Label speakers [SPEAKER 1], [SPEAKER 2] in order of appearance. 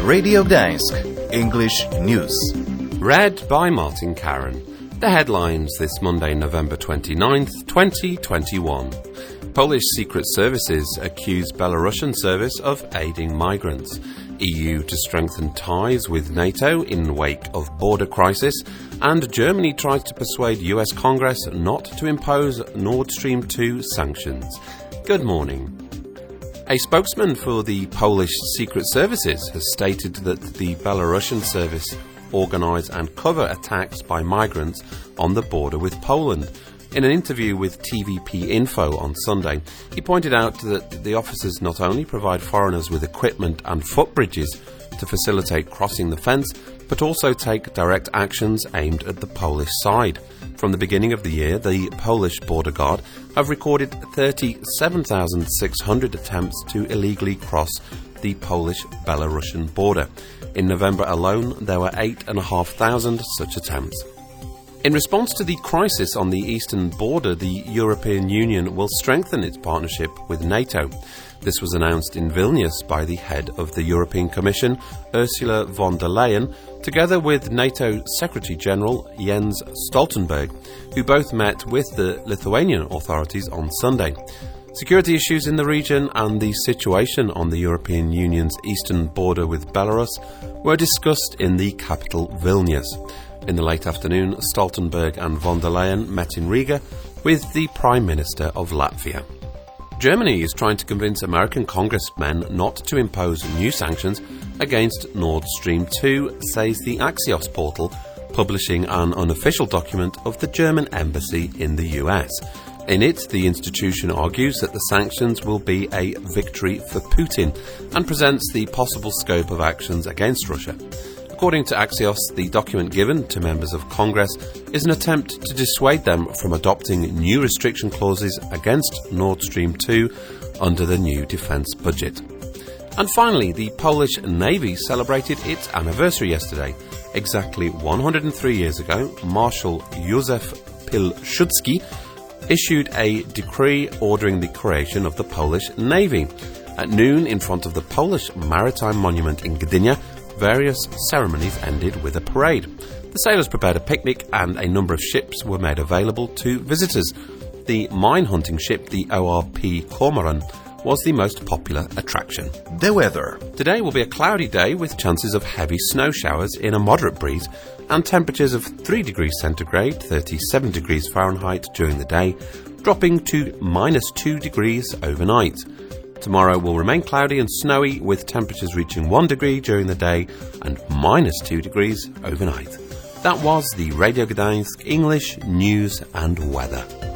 [SPEAKER 1] Radio Gdańsk, English News.
[SPEAKER 2] Read by Martin Karen. The headlines this Monday, November 29th, 2021. Polish Secret Services accuse Belarusian service of aiding migrants. EU to strengthen ties with NATO in wake of border crisis. And Germany tries to persuade US Congress not to impose Nord Stream 2 sanctions. Good morning. A spokesman for the Polish Secret Services has stated that the Belarusian service organise and cover attacks by migrants on the border with Poland. In an interview with TVP Info on Sunday, he pointed out that the officers not only provide foreigners with equipment and footbridges to facilitate crossing the fence, but also take direct actions aimed at the Polish side. From the beginning of the year, the Polish Border Guard have recorded 37,600 attempts to illegally cross the Polish-Belarusian border. In November alone, there were 8,500 such attempts. In response to the crisis on the eastern border, the European Union will strengthen its partnership with NATO. This was announced in Vilnius by the head of the European Commission, Ursula von der Leyen, together with NATO Secretary-General Jens Stoltenberg, who both met with the Lithuanian authorities on Sunday. Security issues in the region and the situation on the European Union's eastern border with Belarus were discussed in the capital Vilnius. In the late afternoon, Stoltenberg and von der Leyen met in Riga with the Prime Minister of Latvia. Germany is trying to convince American congressmen not to impose new sanctions against Nord Stream 2, says the Axios portal, publishing an unofficial document of the German embassy in the US. In it, the institution argues that the sanctions will be a victory for Putin and presents the possible scope of actions against Russia. According to Axios, the document given to members of Congress is an attempt to dissuade them from adopting new restriction clauses against Nord Stream 2 under the new defence budget. And finally, the Polish Navy celebrated its anniversary yesterday. Exactly 103 years ago, Marshal Józef Pilsudski issued a decree ordering the creation of the Polish Navy. At noon, in front of the Polish Maritime Monument in Gdynia, various ceremonies ended with a parade. The sailors prepared a picnic and a number of ships were made available to visitors. The mine-hunting ship, the ORP Cormoran, was the most popular attraction.
[SPEAKER 1] The weather.
[SPEAKER 2] Today will be a cloudy day with chances of heavy snow showers in a moderate breeze and temperatures of 3 degrees centigrade, 37 degrees Fahrenheit during the day, dropping to -2 degrees overnight. Tomorrow will remain cloudy and snowy with temperatures reaching 1 degree during the day and -2 degrees overnight. That was the Radio Gdańsk English News and Weather.